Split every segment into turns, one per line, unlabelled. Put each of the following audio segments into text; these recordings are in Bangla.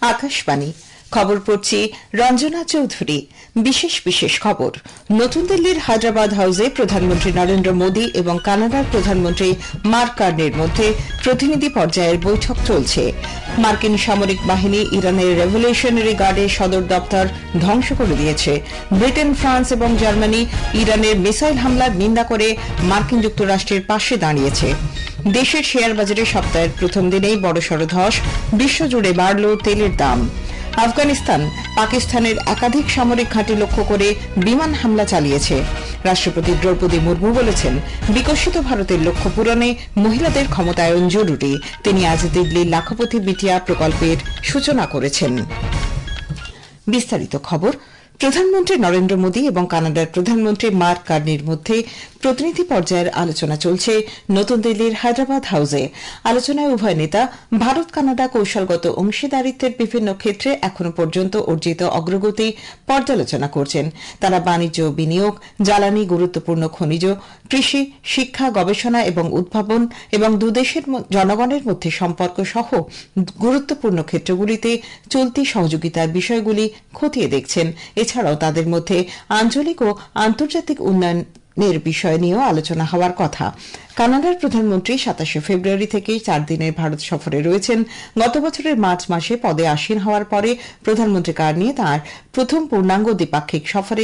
আকাশবাণী খবর পড়ছি রঞ্জনা চৌধুরী। বিশেষ খবর। নতুন দিল্লির হায়দ্রাবাদ হাউসে প্রধানমন্ত্রী নরেন্দ্র মোদী এবং কানাডার প্রধানমন্ত্রী মার্ক কার্নির মধ্যে প্রতিনিধি পর্যায়ের বৈঠক চলছে। মার্কিন সামরিক বাহিনী ইরানের রেভলিউশনারি গার্ডের সদর দপ্তর ধ্বংস করে দিয়েছে। ব্রিটেন, ফ্রান্স এবং জার্মানি ইরানের মিসাইল হামলার নিন্দা করে মার্কিন যুক্তরাষ্ট্রের পাশে দাঁড়িয়েছে। দেশের শেয়ার বাজারে সপ্তাহের প্রথম দিনেই বড়সড় ধস, বিশ্বজুড়ে বাড়ল তেলের দাম। আফগানিস্তান পাকিস্তানের একাধিক সামরিক ঘাঁটি লক্ষ্য করে বিমান হামলা চালিয়েছে। রাষ্ট্রপতি দ্রৌপদী মুর্মু বলেছেন, বিকশিত ভারতের লক্ষ্য পূরণে মহিলাদের ক্ষমতায়ন জরুরি। তিনি আজ দিল্লির লাখপতি বিটিয়া প্রকল্পের সূচনা করেছেন। বিস্তারিত খবর। প্রধানমন্ত্রী নরেন্দ্র মোদী এবং কানাডার প্রধানমন্ত্রী মার্ক কার্নির মধ্যে প্রতিনিধি পর্যায়ের আলোচনা চলছে নতুন দিল্লির হায়দ্রাবাদ হাউসে। আলোচনায় উভয় নেতা ভারত কানাডা কৌশলগত অংশীদারিত্বের বিভিন্ন ক্ষেত্রে এখনও পর্যন্ত অর্জিত অগ্রগতি পর্যালোচনা করছেন। তারা বাণিজ্য, বিনিয়োগ, জ্বালানি, গুরুত্বপূর্ণ খনিজ, কৃষি, শিক্ষা, গবেষণা এবং উদ্ভাবন এবং দুদেশের জনগণের মধ্যে সম্পর্ক সহ গুরুত্বপূর্ণ ক্ষেত্রগুলিতে চলতি সহযোগিতার বিষয়গুলি খতিয়ে দেখছেন। এছাড়াও তাদের মধ্যে আঞ্চলিক ও আন্তর্জাতিক উন্নয়নের বিষয় নিয়েও আলোচনা হওয়ার কথা। কানাডার প্রধানমন্ত্রী ২৭ ফেব্রুয়ারি থেকে 4 দিনের ভারত সফরে রয়েছেন। গত বছরের মার্চ মাসে পদে আসীন হওয়ার পরে প্রধানমন্ত্রী কার্নি তাঁর প্রথম পূর্ণাঙ্গ দ্বিপাক্ষিক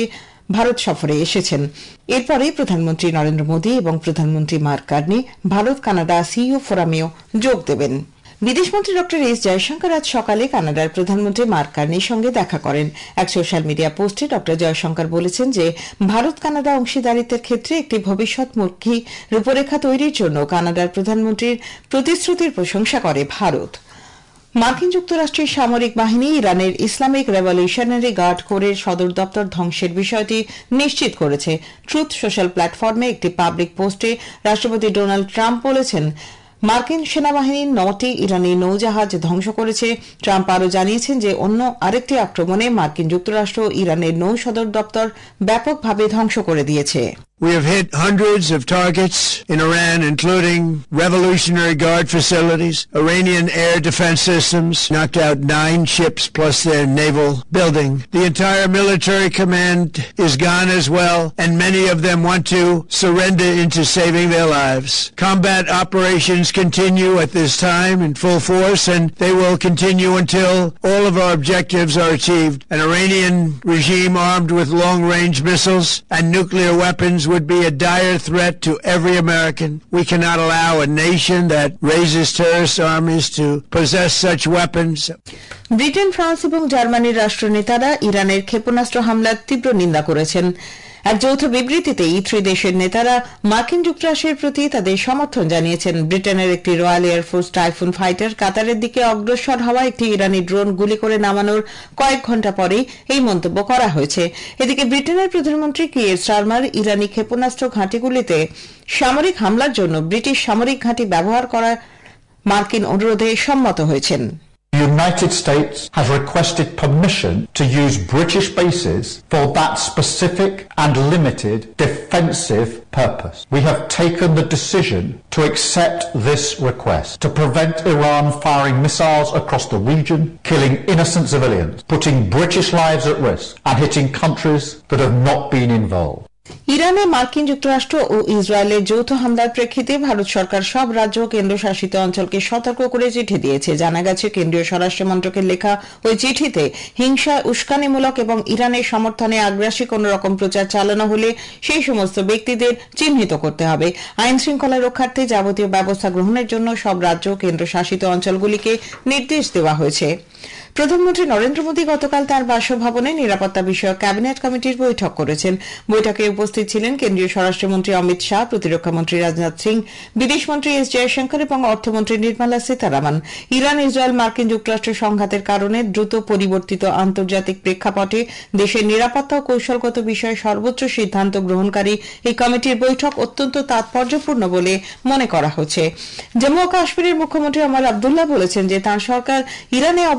ভারত সফরে এসেছেন। এরপরে প্রধানমন্ত্রী নরেন্দ্র মোদী এবং প্রধানমন্ত্রী Mark Carney Bharat Canada CEO ফোরামেও যোগ দেবেন। বিদেশমন্ত্রী ড এস জয়শঙ্কর আজ সকালে কানাডার প্রধানমন্ত্রী মার্ক কার্নির সঙ্গে দেখা করেন। এক সোশ্যাল মিডিয়া পোস্টে ড জয়শঙ্কর বলেছেন যে ভারত কানাডা অংশীদারিত্বের ক্ষেত্রে একটি ভবিষ্যৎমুখী রূপরেখা তৈরির জন্য কানাডার প্রধানমন্ত্রীর প্রতিশ্রুতির প্রশংসা করে ভারত। মার্কিন যুক্তরাষ্ট্রের সামরিক বাহিনী ইরানের ইসলামিক রেভলিউশনারি গার্ড কোরের সদর দপ্তর ধ্বংসের বিষয়টি নিশ্চিত করেছে। ট্রুথ সোশ্যাল প্ল্যাটফর্মে একটি পাবলিক পোস্টে রাষ্ট্রপতি ডোনাল্ড ট্রাম্প বলেছেন, মার্কিন সেনাবাহিনী 9টি ইরানি নৌজাহাজ ধ্বংস করেছে। ট্রাম্প আরও জানিয়েছেন যে অন্য আরেকটি আক্রমণে মার্কিন যুক্তরাষ্ট্র ইরানের নৌ সদর দপ্তর ব্যাপকভাবে ধ্বংস করে দিয়েছে।
We have hit hundreds of targets in Iran, including Revolutionary Guard facilities, Iranian air defense systems, knocked out 9 ships plus their naval building. The entire military command is gone as well, and many of them want to surrender into saving their lives. Combat operations continue at this time in full force, and they will continue until all of our objectives are achieved. An Iranian regime armed with long-range missiles and nuclear weapons would be a dire threat to every American. We cannot allow a nation that raises terrorist armies to possess such weapons.
Britain, France এবং জার্মানির রাষ্ট্রনেতারা ইরানের ক্ষেপণাস্ত্র হামলার তীব্র নিন্দা করেছেন। এক যৌথ বিবৃতিতে এই 3 দেশের নেতারা মার্কিন যুক্তরাষ্ট্রের প্রতি তাদের সমর্থন জানিয়েছেন। ব্রিটেনের একটি রয়্যাল এয়ারফোর্স টাইফুন ফাইটার কাতারের দিকে অগ্রসর হওয়া একটি ইরানি ড্রোন গুলি করে নামানোর কয়েক ঘণ্টা পরেই এই মন্তব্য করা হয়েছে। এদিকে ব্রিটেনের প্রধানমন্ত্রী কিয়ের স্টারমার ইরানি ক্ষেপণাস্ত্র ঘাঁটিগুলিতে সামরিক হামলার জন্য ব্রিটিশ সামরিক ঘাঁটি ব্যবহার করার মার্কিন অনুরোধে সম্মত হয়েছেন।
The United States has requested permission to use British bases for that specific and limited defensive purpose. We have taken the decision to accept this request to prevent Iran firing missiles across the region, killing innocent civilians, putting British lives at risk, and hitting countries that have not been involved.
ইরানে মার্কিন যুক্তরাষ্ট্র ও ইসরায়েলের যৌথ হামলার প্রেক্ষিতে ভারত সরকার সব রাজ্য ও কেন্দ্রশাসিত অঞ্চলকে সতর্ক করে চিঠি দিয়েছে। জানা গেছে, কেন্দ্রীয় স্বরাষ্ট্র মন্ত্রকের লেখা ওই চিঠিতে হিংসা, উস্কানিমূলক এবং ইরানের সমর্থনে আগ্রাসী কোন রকম প্রচার চালানো হলে সেই সমস্ত ব্যক্তিদের চিহ্নিত করতে হবে। আইন শৃঙ্খলা রক্ষার্থে যাবতীয় ব্যবস্থা গ্রহণের জন্য সব রাজ্য ও কেন্দ্রশাসিত অঞ্চলগুলিকে নির্দেশ দেওয়া হয়েছে। প্রধানমন্ত্রী নরেন্দ্র মোদী গতকাল তাঁর বাসভবনে নিরাপত্তা বিষয়ক ক্যাবিনেট কমিটির বৈঠক করেছেন। বৈঠকে উপস্থিত ছিলেন কেন্দ্রীয় স্বরাষ্ট্রমন্ত্রী অমিত শাহ, প্রতিরক্ষামন্ত্রী রাজনাথ সিং, বিদেশমন্ত্রী এস জয়শঙ্কর এবং অর্থমন্ত্রী নির্মলা সীতারামন। ইরান ইসরায়েল মার্কিন যুক্তরাষ্ট্র সংঘাতের কারণে দ্রুত পরিবর্তিত আন্তর্জাতিক প্রেক্ষাপটে দেশের নিরাপত্তা ও কৌশলগত বিষয়ে সর্বোচ্চ সিদ্ধান্ত গ্রহণকারী এই কমিটির বৈঠক অত্যন্ত তাৎপর্যপূর্ণ বলে মনে করা হচ্ছে। জম্মু ও কাশ্মীরের মুখ্যমন্ত্রী ওমর আবদুল্লাহ বলেছেন যে তাঁর সরকার ইরানে অবস্থানরত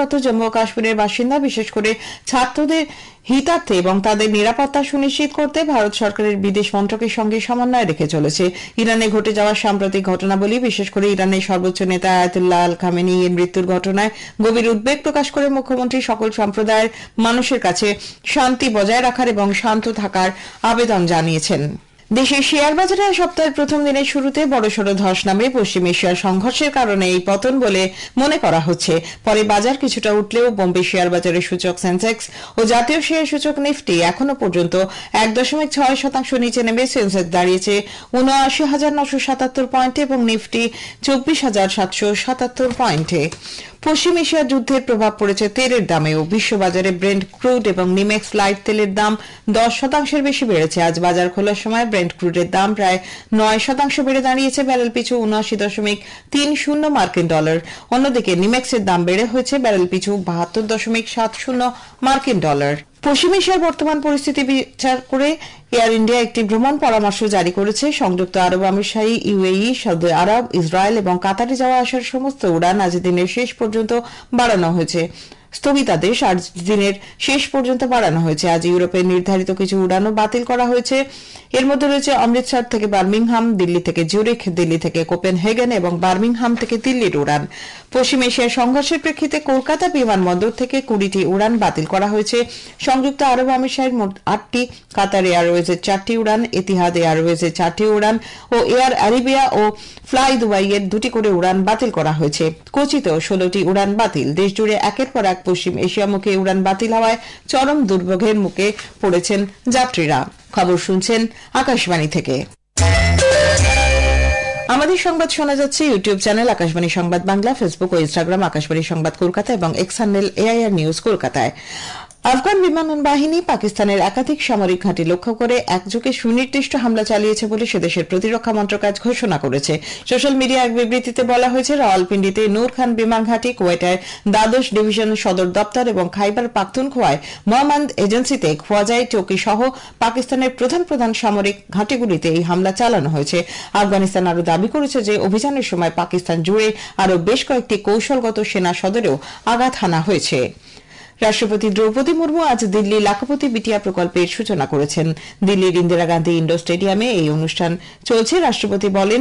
প্রত্যাহাররত জম্মু ও কাশ্মীরের বাসিন্দা, বিশেষ করে ছাত্রদের হিতার্থে এবং তাদের নিরাপত্তা সুনিশ্চিত করতে ভারত সরকারের বিদেশ মন্ত্রকের সঙ্গে সমন্বয় রেখে চলেছে। ইরানে ঘটে যাওয়া সাম্প্রতিক ঘটনাবলী, বিশেষ করে ইরানের সর্বোচ্চ নেতা আয়াতুল্লাহ আল খামেনি এর মৃত্যুর ঘটনায় গভীর উদ্বেগ প্রকাশ করে মুখ্যমন্ত্রী সকল সম্প্রদায়ের মানুষের কাছে শান্তি বজায় রাখার এবং শান্ত থাকার আবেদন জানিয়েছেন। দেশের শেয়ার বাজারে সপ্তাহের প্রথম দিনের শুরুতে বড়সড় ধস নামে পশ্চিম এশিয়ার সংঘর্ষের কারণে এই পতন বলে মনে করা হচ্ছে। পরে বাজার কিছুটা উঠলেও বোম্বে শেয়ার বাজারের সূচক সেন্সেক্স ও জাতীয় শেয়ার সূচক নিফটি এখনো পর্যন্ত 1.6% নিচে নেমে সেন্সেক্স দাঁড়িয়েছে ৭৯,৯৭৭ পয়েন্টে এবং নিফটি ২৪,৭৭৭ পয়েন্টে। পশ্চিম এশিয়ার যুদ্ধের প্রভাব পড়েছে তেলের দামেও। বিশ্ববাজারে ব্রেন্ট ক্রুড এবং নিমেক্স লাইট তেলের দাম 10% বেশি বেড়েছে। আজ বাজার খোলার সময় ব্রেন্ট ক্রুডের দাম প্রায় 9% বেড়ে দাঁড়িয়েছে ব্যারেল পিছু ৭৯.৩০ মার্কিন ডলার। অন্যদিকে নিমেক্সের দাম বেড়ে হয়েছে ব্যারেল পিছু ৭২.৭০ মার্কিন ডলার। পশ্চিম এশিয়ার বর্তমান পরিস্থিতি বিচার করে এয়ার ইন্ডিয়া একটি ভ্রমণ পরামর্শ জারি করেছে। সংযুক্ত আরব আমিরশাহী, ইউএই, সৌদি আরব, ইসরায়েল এবং কাতারে যাওয়া আসার সমস্ত উড়ান আজ দিনের শেষ পর্যন্ত বাড়ানো হয়েছে। স্থগিতাদেশ আজ দিনের শেষ পর্যন্ত বাড়ানো হয়েছে। আজ ইউরোপের নির্ধারিত কিছু উড়ানও বাতিল করা হয়েছে। এর মধ্যে রয়েছে অমৃতসর থেকে বার্মিংহাম, দিল্লি থেকে জুরিখ, দিল্লি থেকে কোপেনহেগেন এবং বার্মিংহাম থেকে দিল্লির উড়ান। পশ্চিম এশিয়ার সংঘর্ষের প্রেক্ষিতে কলকাতা বিমানবন্দর থেকে 20টি উড়ান বাতিল করা হয়েছে। সংযুক্ত আরব আমিরশাহীর মোট 8টি, কাতার এয়ারওয়েজের 4টি উড়ান, এতিহাদ এয়ারওয়েজের 4টি উড়ান ও এয়ার আরেবিয়া ও ফ্লাই দুবাইয়ের 2টি করে উড়ান বাতিল করা হয়েছে। কোচিতেও 16টি উড়ান বাতিল। দেশজুড়ে একের পর এক পশ্চিম এশিয়ামুখী উড়ান বাতিল হওয়ায় চরম দুর্ভোগের মুখে পড়েছেন যাত্রীরা। খবর শুনছেন আকাশবাণী থেকে। আমাদের সংবাদ শোনা যাচ্ছে ইউটিউব চ্যানেল আকাশবাণী সংবাদ বাংলা, ফেসবুক ও ইনস্টাগ্রাম আকাশবাণী সংবাদ কলকাতা এবং এক্স হ্যান্ডেল এআইআর নিউজ কলকাতায়। আফগান বিমান বাহিনী পাকিস্তানের একাধিক সামরিক ঘাঁটি লক্ষ্য করে একযোগে সুনির্দিষ্ট হামলা চালিয়েছে বলে সেদেশের প্রতিরক্ষা মন্ত্রক আজ ঘোষণা করেছে। সোশ্যাল মিডিয়া এক বিবৃতিতে বলা হয়েছে, রাওয়ালপিন্ডিতে নূর খান বিমান ঘাঁটি, কুয়েটায় দ্বাদশ ডিভিশন সদর দপ্তর এবং খাইবার পাখতুনখোয়ায় মোহাম্মদ এজেন্সিতে খোয়াজাই চৌকি সহ পাকিস্তানের প্রধান প্রধান সামরিক ঘাঁটিগুলিতে এই হামলা চালানো হয়েছে। আফগানিস্তান আরও দাবি করেছে যে অভিযানের সময় পাকিস্তান জুড়ে আরও বেশ কয়েকটি কৌশলগত সেনা সদরেও আঘাত হানা হয়েছে। রাষ্ট্রপতি দ্রৌপদী মুর্মু আজ দিল্লি লাখপতি বিটিয়া প্রকল্পের সূচনা করেছেন। দিল্লির ইন্দিরা গান্ধী ইন্ডোর স্টেডিয়ামে এই অনুষ্ঠান চলছে। রাষ্ট্রপতি বলেন,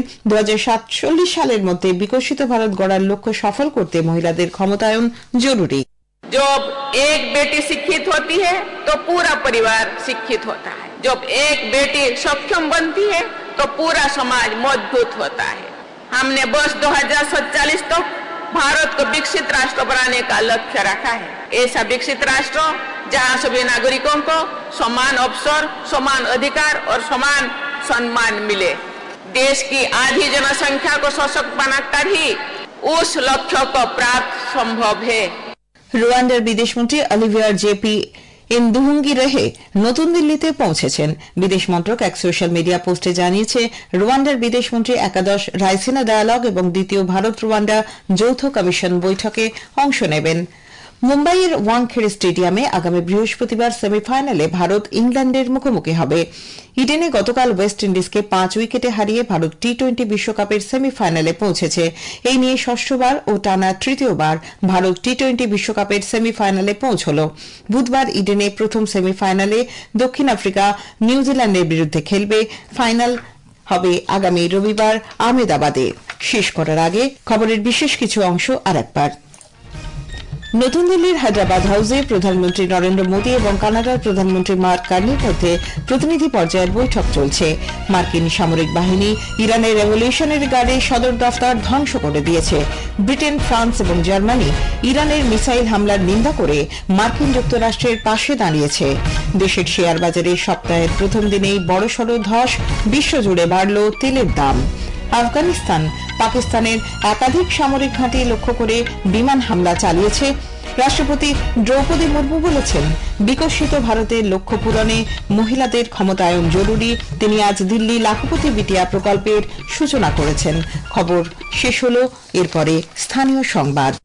2047 সালের মধ্যে বিকশিত ভারত গড়ার লক্ষ্য সফল করতে মহিলাদের ক্ষমতায়ন জরুরি।
जब एक बेटी शिक्षित होती है तो पूरा परिवार शिक्षित होता है। जब एक बेटी सक्षम बनती है तो पूरा समाज मजबूत होता है। हमने वर्ष 2047 तक भारत को विकसित राष्ट्र बनाने का लक्ष्य रखा है। ऐसा विकसित राष्ट्र जहां सभी नागरिकों को समान अवसर, समान अधिकार और समान सम्मान मिले। देश की आधी जनसंख्या को सशक्त बनाकर ही उस लक्ष्य को प्राप्त संभव है।
রুয়ান্ডার বিদেশমন্ত্রী অলিভিয়ার জেপি ইন্দুহুঙ্গি রেহে নতুন দিল্লিতে পৌঁছেছেন। বিদেশ মন্ত্রক এক সোশ্যাল মিডিয়া পোস্টে জানিয়েছে, রুয়ান্ডার বিদেশমন্ত্রী একাদশ রাইসিনা ডায়ালগ এবং দ্বিতীয় ভারত রুয়ান্ডা যৌথ কমিশন বৈঠকে অংশ নেবেন। মুম্বাইয়ের ওয়াংখেড়ে স্টেডিয়ামে আগামী বৃহস্পতিবার সেমিফাইনালে ভারত ইংল্যান্ডের মুখোমুখি হবে। ইডেনে গতকাল ওয়েস্ট ইন্ডিজকে 5 উইকেটে হারিয়ে ভারত টি-20 বিশ্বকাপের সেমিফাইনালে পৌঁছেছে। এই নিয়ে ষষ্ঠবার ও টানা তৃতীয়বার ভারত টি-20 বিশ্বকাপের সেমিফাইনালে পৌঁছল। বুধবার ইডেনে প্রথম সেমিফাইনালে দক্ষিণ আফ্রিকা নিউজিল্যান্ডের বিরুদ্ধে খেলবে। ফাইনাল হবে আগামী রবিবার আহমেদাবাদে। শেষ করার আগে খবরের বিশেষ কিছু অংশ আরেকবার। নতুন দিল্লির হায়দ্রাবাদ হাউসে প্রধানমন্ত্রী নরেন্দ্র মোদী এবং কানাডার প্রধানমন্ত্রী মার্ক কার্নির মধ্যে প্রতিনিধি পর্যায়ের বৈঠক চলছে। মার্কিন সামরিক বাহিনী ইরানের রেভলিউশনারি গার্ডের সদর দফতর ধ্বংস করে দিয়েছে। ব্রিটেন, ফ্রান্স এবং জার্মানি ইরানের মিসাইল হামলার নিন্দা করে মার্কিন যুক্তরাষ্ট্রের পাশে দাঁড়িয়েছে। দেশের শেয়ার বাজারে সপ্তাহের প্রথম দিনেই বড়সড় ধস, বিশ্বজুড়ে বাড়ল তেলের দাম। আফগানিস্তান পাকিস্তানের একাধিক সামরিক ঘাঁটি লক্ষ্য করে বিমান হামলা চালিয়েছে। রাষ্ট্রপতি দ্রৌপদী মুর্মু বলেছেন, বিকশিত ভারতের লক্ষ্য পূরণে মহিলাদের ক্ষমতায়ন জরুরি। তিনি আজ দিল্লি লাখপতি বিটিয়া প্রকল্পের সূচনা করেছেন। খবর শেষ হল, এরপরে স্থানীয় সংবাদ।